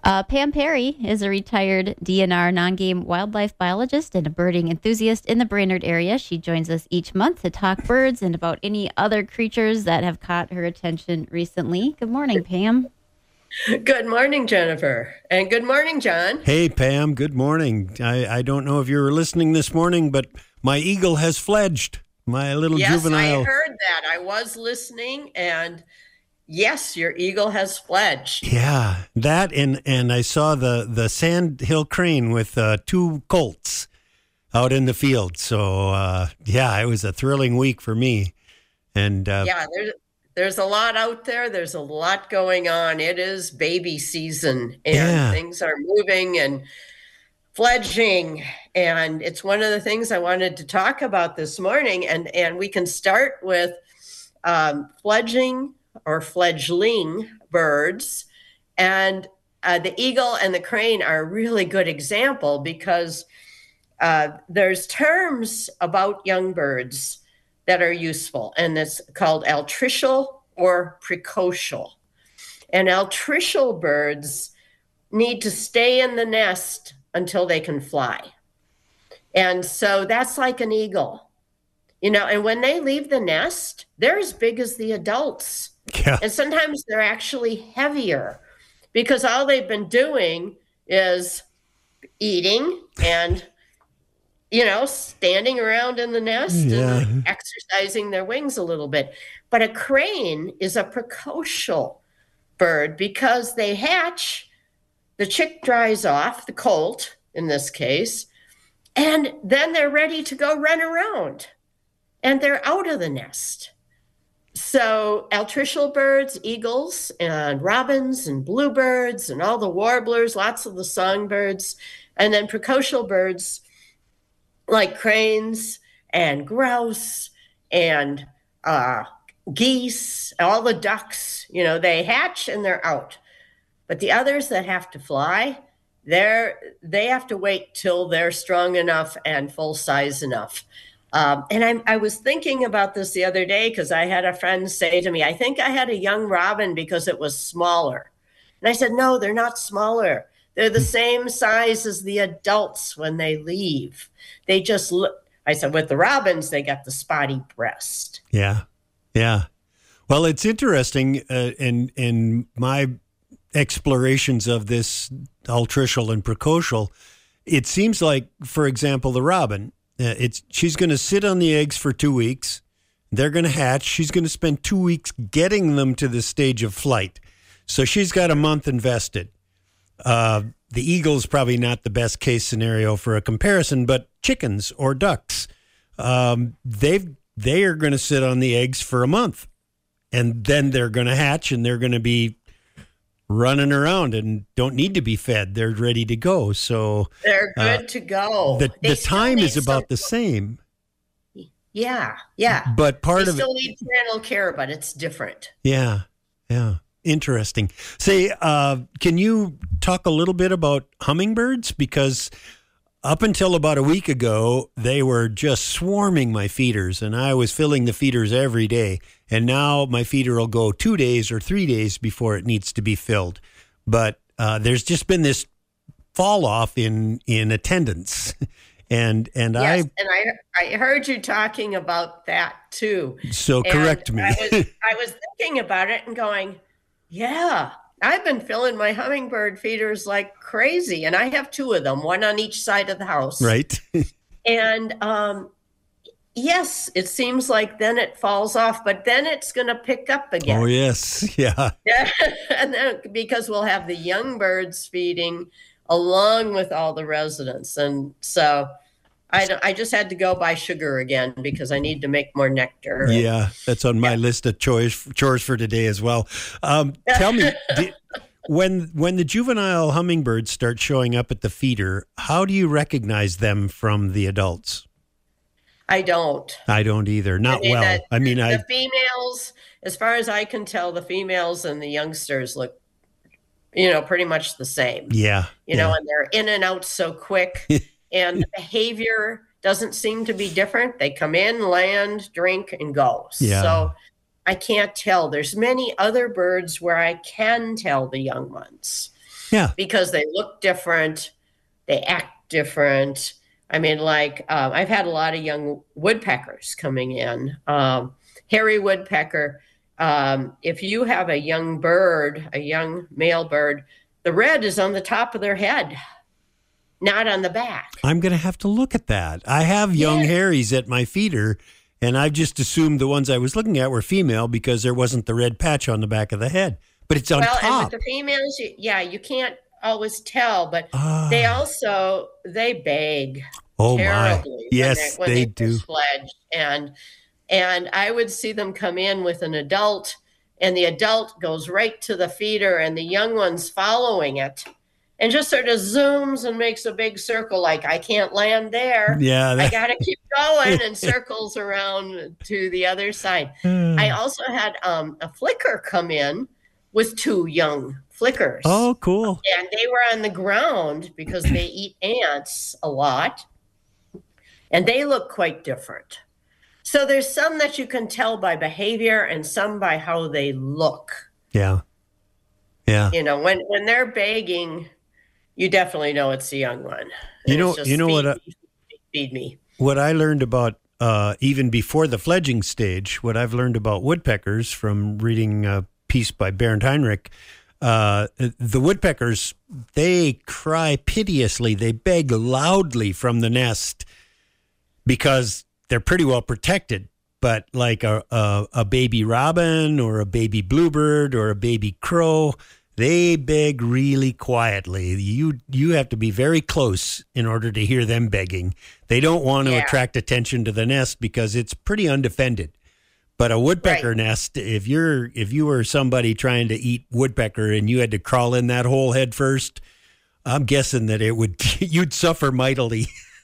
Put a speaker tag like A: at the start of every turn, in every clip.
A: Pam Perry is a retired DNR non-game wildlife biologist and a birding enthusiast in the Brainerd area. She joins us each month to talk birds and about any other creatures that have caught her attention recently. Good morning, Pam.
B: Good morning, Jennifer. And good morning, John.
C: Hey, Pam. Good morning. I don't know if you were listening this morning, but my eagle has fledged. My little juvenile.
B: Yes, I heard that. I was listening, and yes, your eagle has fledged.
C: Yeah, that and I saw the sandhill crane with two colts out in the field. So, it was a thrilling week for me. And
B: there's a lot out there. There's a lot going on. It is baby season, and things are moving and fledging. And it's one of the things I wanted to talk about this morning. And we can start with fledging or fledgling birds. And the eagle and the crane are a really good example because there's terms about young birds that are useful, and it's called altricial or precocial. And altricial birds need to stay in the nest until they can fly. And so that's like an eagle, and when they leave the nest, they're as big as the adults.
C: Yeah.
B: And sometimes they're actually heavier because all they've been doing is eating and standing around in the nest and exercising their wings a little bit. But a crane is a precocial bird because they hatch, the chick dries off, the colt in this case, and then they're ready to go run around and they're out of the nest. So altricial birds, eagles and robins and bluebirds and all the warblers, lots of the songbirds, and then precocial birds like cranes and grouse and geese, all the ducks, they hatch and they're out. But the others that have to fly, they have to wait till they're strong enough and full size enough. And I was thinking about this the other day because I had a friend say to me, I think I had a young robin because it was smaller. And I said, no, they're not smaller. They're the same size as the adults when they leave. They just look, I said, with the robins, they got the spotty breast.
C: Yeah. Well, it's interesting in my explorations of this altricial and precocial. It seems like, for example, the robin, she's going to sit on the eggs for 2 weeks. They're going to hatch. She's going to spend 2 weeks getting them to the stage of flight. So she's got a month invested. The eagle's probably not the best case scenario for a comparison, but chickens or ducks, they are going to sit on the eggs for a month, and then they're going to hatch and they're going to be running around and don't need to be fed. They're ready to go. So
B: they're good to go.
C: The time is about the same.
B: Yeah.
C: But
B: they still need parental care, but it's different.
C: Yeah. Interesting. Say, can you talk a little bit about hummingbirds? Because up until about a week ago, they were just swarming my feeders, and I was filling the feeders every day. And now my feeder will go 2 days or 3 days before it needs to be filled. But there's just been this fall off in attendance. And
B: yes, I heard you talking about that too.
C: So correct me.
B: I was thinking about it and going, yeah, I've been filling my hummingbird feeders like crazy. And I have 2 of them, one on each side of the house.
C: Right.
B: And yes, it seems like then it falls off, but then it's going to pick up again.
C: Oh, yes. Yeah.
B: And then because we'll have the young birds feeding along with all the residents. And so I just had to go buy sugar again because I need to make more nectar.
C: Yeah, that's on my list of chores for today as well. Tell me, when the juvenile hummingbirds start showing up at the feeder, how do you recognize them from the adults?
B: I don't.
C: I don't either. Not well.
B: The females, as far as I can tell, the females and the youngsters look, pretty much the same.
C: Yeah.
B: And they're in and out so quick. And the behavior doesn't seem to be different. They come in, land, drink, and go.
C: Yeah.
B: So I can't tell. There's many other birds where I can tell the young ones.
C: Yeah.
B: because they look different, they act different. I mean, like I've had a lot of young woodpeckers coming in. Hairy woodpecker. If you have a young bird, a young male bird, the red is on the top of their head, not on the back.
C: I'm going to have to look at that. I have young
B: Yeah.
C: Harrys at my feeder, and I've just assumed the ones I was looking at were female because there wasn't the red patch on the back of the head. But it's on
B: Well, and
C: top.
B: with the females, you can't always tell, but they beg
C: Oh, my.
B: terribly.
C: Yes,
B: when
C: they
B: first
C: do.
B: fledge. And I would see them come in with an adult, and the adult goes right to the feeder, and the young one's following it, and just sort of zooms and makes a big circle, like I can't land there.
C: Yeah.
B: I got to keep going, and circles around to the other side. I also had a flicker come in with 2 young flickers.
C: Oh, cool.
B: And they were on the ground because they eat ants a lot. And they look quite different. So there's some that you can tell by behavior and some by how they look.
C: Yeah. Yeah.
B: You know, when they're begging, you definitely know it's a young one.
C: You
B: And
C: know-
B: it's just
C: you know
B: feed
C: what
B: me, feed me.
C: What I learned about, even before the fledging stage, what I've learned about woodpeckers from reading a piece by Bernd Heinrich, the woodpeckers, they cry piteously. They beg loudly from the nest because they're pretty well protected. But like a baby robin or a baby bluebird or a baby crow, they beg really quietly. You have to be very close in order to hear them begging. They don't want to
B: Yeah.
C: attract attention to the nest because it's pretty undefended. But a woodpecker
B: Right.
C: nest, if you were somebody trying to eat woodpecker and you had to crawl in that hole head first, I'm guessing that you'd suffer mightily.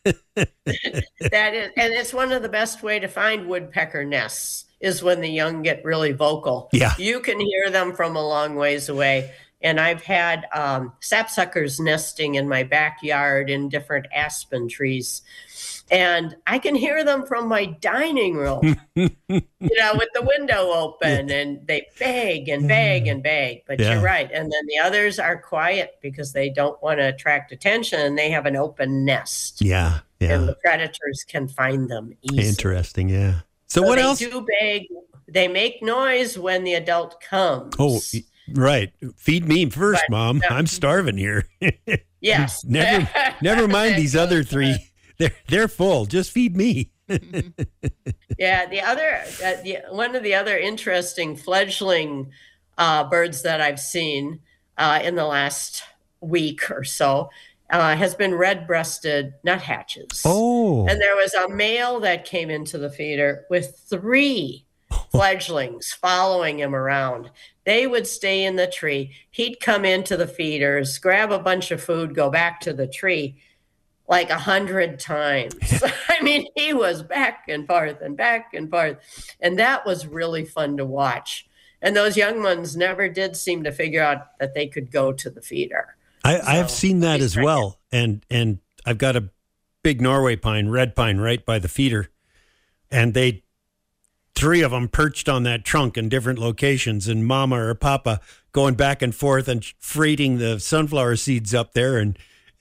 B: That is, and it's one of the best way to find woodpecker nests is when the young get really vocal.
C: Yeah.
B: You can hear them from a long ways away. And I've had sapsuckers nesting in my backyard in different aspen trees. And I can hear them from my dining room, with the window open, and they beg and beg and beg. But
C: Yeah.
B: you're right. And then the others are quiet because they don't want to attract attention, and they have an open nest.
C: Yeah,
B: And
C: yeah.
B: the predators can find them easily.
C: Interesting, yeah. So
B: So
C: what
B: they
C: else?
B: do beg. They make noise when the adult comes.
C: Oh, right. Feed me first,
B: But,
C: Mom. I'm starving here.
B: yes.
C: Never mind these other 3. They're full. Just feed me.
B: Yeah, one of the other interesting fledgling birds that I've seen in the last week or so has been red-breasted nuthatches.
C: Oh.
B: And there was a male that came into the feeder with 3 fledglings following him around. They would stay in the tree. He'd come into the feeders, grab a bunch of food, go back to the tree like 100 times. I mean, he was back and forth and back and forth. And that was really fun to watch. And those young ones never did seem to figure out that they could go to the feeder.
C: I've seen that
B: he's
C: as
B: right.
C: well. And I've got a big Norway pine, red pine, right by the feeder. And 3 of them perched on that trunk in different locations, and Mama or Papa going back and forth and freighting the sunflower seeds up there, and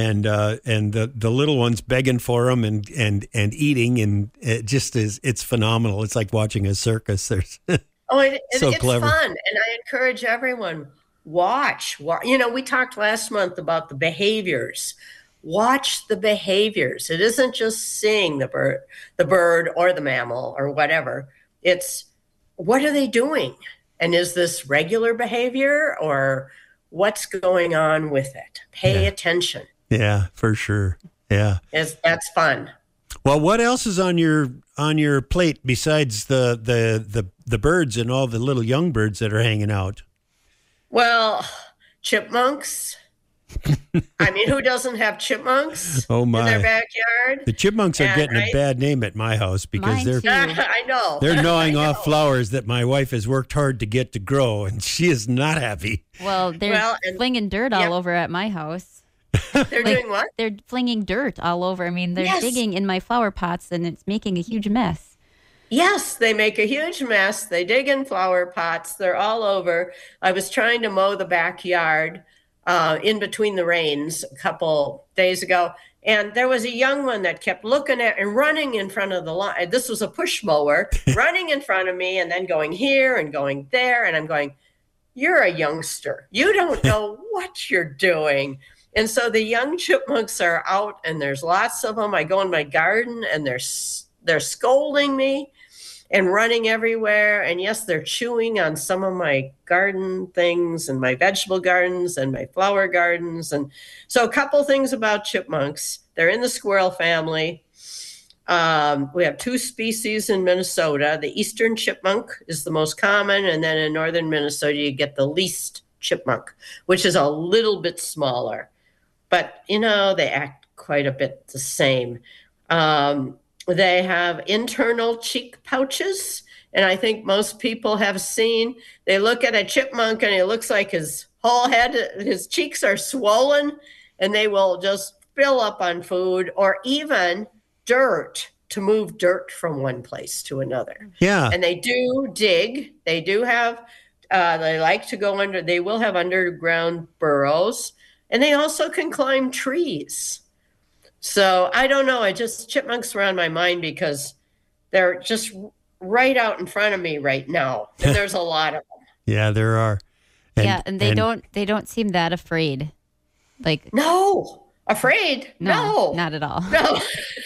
C: the little ones begging for them and eating, and it's phenomenal. It's like watching a circus. There's so
B: It's
C: clever.
B: fun. And I encourage everyone, watch. We talked last month about the behaviors. Watch the behaviors. It isn't just seeing the bird or the mammal or whatever. It's what are they doing? And is this regular behavior or what's going on with it? Pay attention.
C: Yeah, for sure. Yeah.
B: That's fun.
C: Well, what else is on your plate besides the birds and all the little young birds that are hanging out?
B: Well, chipmunks. I mean, who doesn't have chipmunks
C: Oh,
B: in
C: my.
B: their backyard?
C: The chipmunks are
B: Yeah,
C: getting a
B: right?
C: bad name at my house because
A: Mine too.
B: I know.
C: they're gnawing
B: I
C: off
B: know.
C: flowers that my wife has worked hard to get to grow, and she is not happy.
A: Well, they're
B: and-
A: flinging dirt all over at my house.
B: They're doing what?
A: They're flinging dirt all over. I mean, they're
B: Yes.
A: digging in my flower pots, and it's making a huge mess.
B: Yes, they make a huge mess. They dig in flower pots. They're all over. I was trying to mow the backyard in between the rains a couple days ago. And there was a young one that kept looking at and running in front of the line. This was a push mower running in front of me and then going here and going there. And I'm going, you're a youngster. You don't know what you're doing. And so the young chipmunks are out, and there's lots of them. I go in my garden, and they're scolding me and running everywhere. And yes, they're chewing on some of my garden things and my vegetable gardens and my flower gardens. And so a couple things about chipmunks. They're in the squirrel family. We have 2 species in Minnesota. The eastern chipmunk is the most common. And then in northern Minnesota, you get the least chipmunk, which is a little bit smaller. But, they act quite a bit the same. They have internal cheek pouches. And I think most people have seen, they look at a chipmunk and it looks like his whole head, his cheeks are swollen, and they will just fill up on food or even dirt to move dirt from one place to another.
C: Yeah.
B: And they do dig. They do have, they like to go under, they will have underground burrows. And they also can climb trees. So I don't know. Chipmunks were on my mind because they're just right out in front of me right now. And there's a lot of them.
C: Yeah, there are.
A: And they don't seem that afraid. Like,
B: no, afraid? No,
A: not at all.
B: No.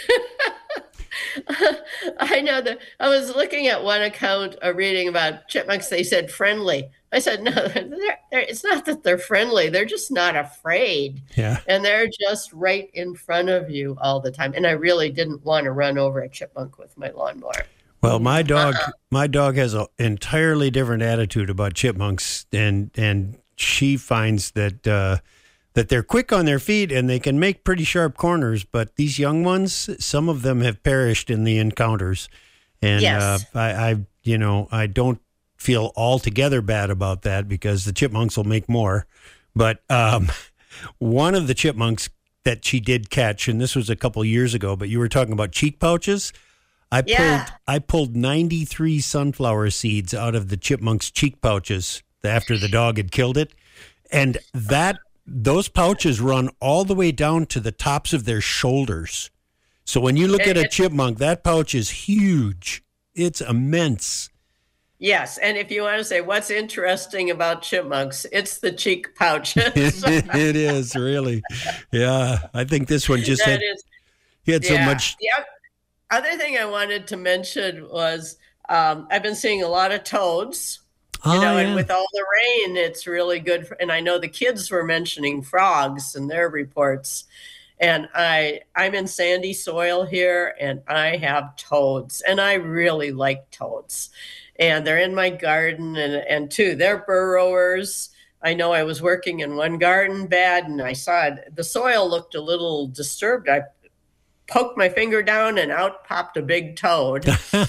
B: I know that I was looking at one account reading about chipmunks. They said friendly. I said, no, it's not that they're friendly. They're just not afraid.
C: Yeah.
B: And they're just right in front of you all the time. And I really didn't want to run over a chipmunk with my lawnmower.
C: Well, my dog has an entirely different attitude about chipmunks, and she finds that that they're quick on their feet and they can make pretty sharp corners. But these young ones, some of them have perished in the encounters, and
B: yes.
C: I don't feel altogether bad about that because the chipmunks will make more. But one of the chipmunks that she did catch, and this was a couple years ago, but you were talking about cheek pouches. I pulled 93 sunflower seeds out of the chipmunk's cheek pouches after the dog had killed it. And those pouches run all the way down to the tops of their shoulders. So when you look at a chipmunk, that pouch is huge. It's immense.
B: Yes, and if you want to say what's interesting about chipmunks, it's the cheek pouches.
C: It is, really. Yeah, I think this one just had so much.
B: The other thing I wanted to mention was I've been seeing a lot of toads. And with all the rain, it's really good. And I know the kids were mentioning frogs in their reports. And I'm in sandy soil here, and I have toads, and I really like toads. And they're in my garden, and too, they're burrowers. I know I was working in one garden bed, and I saw the soil looked a little disturbed. I poked my finger down, and out popped a big toad.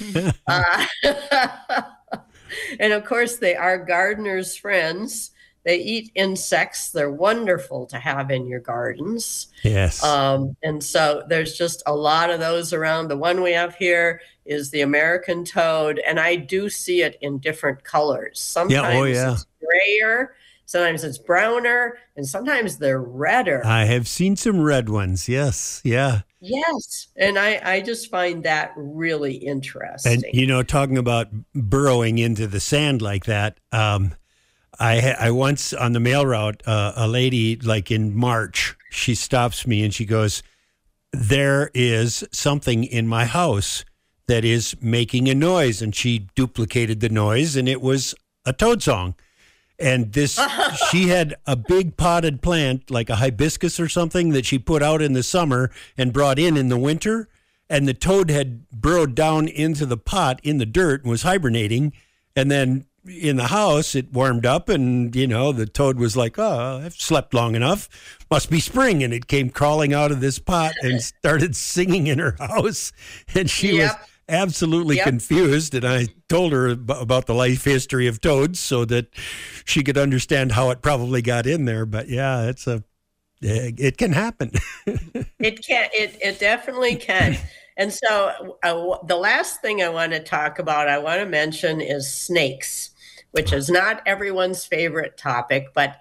B: And of course, they are gardeners' friends. They eat insects. They're wonderful to have in your gardens.
C: Yes.
B: And so there's just a lot of those around. The one we have here is the American toad, and I do see it in different colors. Sometimes it's grayer, sometimes it's browner, and sometimes they're redder.
C: I have seen some red ones. Yes. Yeah.
B: Yes. And I just find that really interesting.
C: And, talking about burrowing into the sand like that, I once on the mail route, a lady, like in March, she stops me and she goes, "There is something in my house that is making a noise." And she duplicated the noise, and it was a toad song. And she had a big potted plant, like a hibiscus or something, that she put out in the summer and brought in the winter. And the toad had burrowed down into the pot in the dirt and was hibernating. And then in the house, it warmed up, and, the toad was like, "Oh, I've slept long enough. Must be spring." And it came crawling out of this pot and started singing in her house. And she was absolutely confused. And I told her about the life history of toads so that she could understand how it probably got in there. But yeah, it can happen.
B: It definitely can. And so the last thing I want to mention is snakes, which is not everyone's favorite topic, but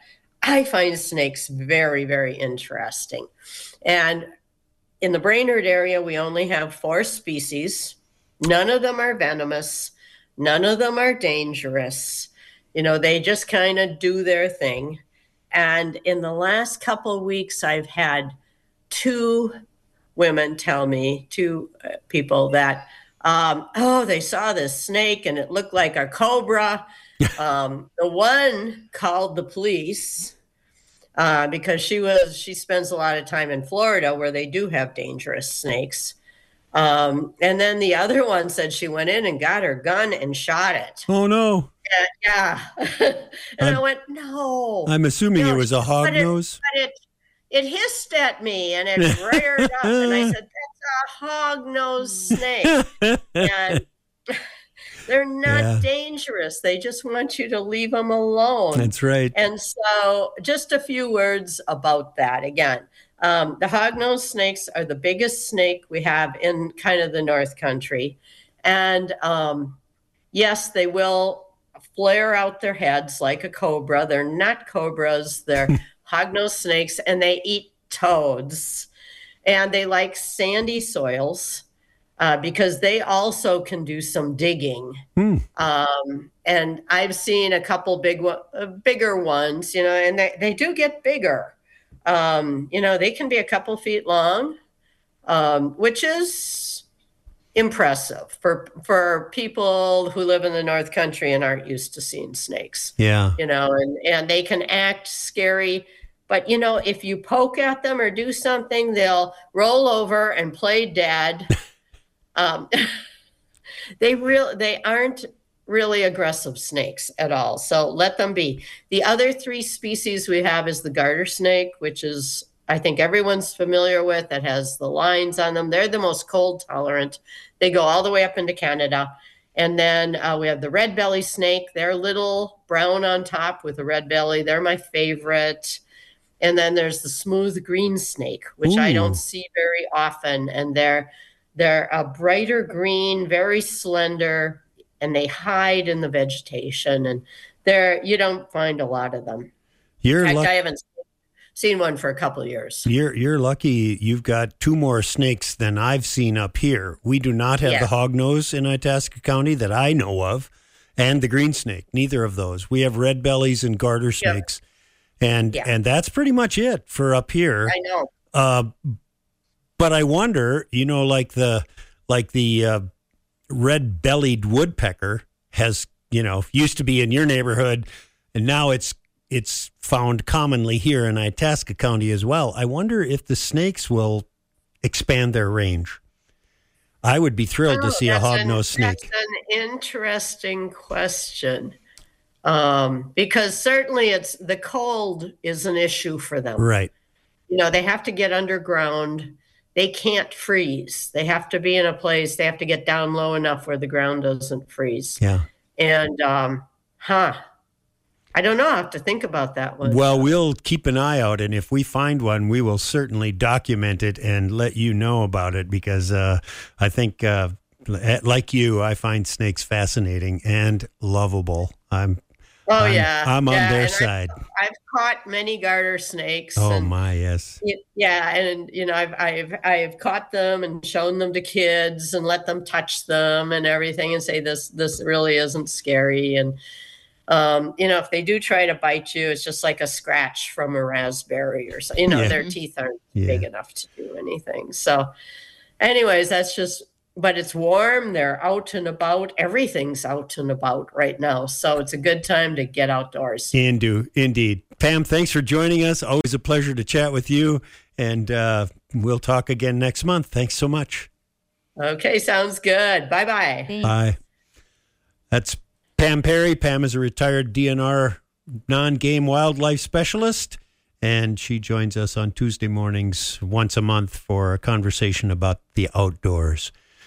B: I find snakes very, very interesting. And in the Brainerd area, we only have 4 species. None of them are venomous. None of them are dangerous. They just kind of do their thing. And in the last couple of weeks, I've had 2 women tell me, 2 people that, they saw this snake and it looked like a cobra. The one called the police because she spends a lot of time in Florida where they do have dangerous snakes. And then the other one said she went in and got her gun and shot it.
C: Oh, no.
B: Yeah. I went, no.
C: I'm assuming it was a hognose.
B: It hissed at me and it reared up. And I said, that's a hognose snake. And they're not dangerous. They just want you to leave them alone.
C: That's right.
B: And so just a few words about that. Again, the hognose snakes are the biggest snake we have in kind of the North Country. And yes, they will flare out their heads like a cobra. They're not cobras. They're hognose snakes, and they eat toads. And they like sandy soils because they also can do some digging. And I've seen a couple bigger ones, and they do get bigger. They can be a couple feet long, which is impressive for people who live in the North Country and aren't used to seeing snakes.
C: Yeah.
B: And they can act scary, but if you poke at them or do something, they'll roll over and play dead. They aren't really aggressive snakes at all. So let them be. The other 3 species we have is the garter snake, which is, I think everyone's familiar with, that has the lines on them. They're the most cold tolerant. They go all the way up into Canada. And then we have the red belly snake. They're little brown on top with a red belly. They're my favorite. And then there's the smooth green snake, which I don't see very often. And they're a brighter green, very slender, and they hide in the vegetation. And you don't find a lot of them. In fact, I haven't seen one for a couple of years.
C: You're lucky you've got 2 more snakes than I've seen up here. We do not have the hognose in Itasca County that I know of, and the green snake, neither of those. We have red bellies and garter snakes. And that's pretty much it for up here.
B: I know.
C: But I wonder, like the red-bellied woodpecker has, used to be in your neighborhood, and now it's found commonly here in Itasca County as well. I wonder if the snakes will expand their range. I would be thrilled to see a hognose snake.
B: That's an interesting question. Because certainly the cold is an issue for them.
C: Right.
B: They have to get underground. They can't freeze. They have to be in a place, they have to get down low enough where the ground doesn't freeze.
C: Yeah.
B: And, I don't know. I have to think about that one.
C: Well, we'll keep an eye out, and if we find one, we will certainly document it and let you know about it, because I think, like you, I find snakes fascinating and lovable. I'm on their side.
B: I've caught many garter snakes.
C: Oh, my, yes.
B: Yeah, and I've caught them and shown them to kids and let them touch them and everything and say this really isn't scary. And if they do try to bite you, it's just like a scratch from a raspberry or something. Their teeth aren't big enough to do anything. So anyways, but it's warm. They're out and about. Everything's out and about right now. So it's a good time to get outdoors.
C: Indeed. Pam, thanks for joining us. Always a pleasure to chat with you. And we'll talk again next month. Thanks so much.
B: Okay, sounds good. Bye-bye.
A: Thanks.
C: Bye. That's Pam Perry. Pam is a retired DNR non-game wildlife specialist, and she joins us on Tuesday mornings once a month for a conversation about the outdoors.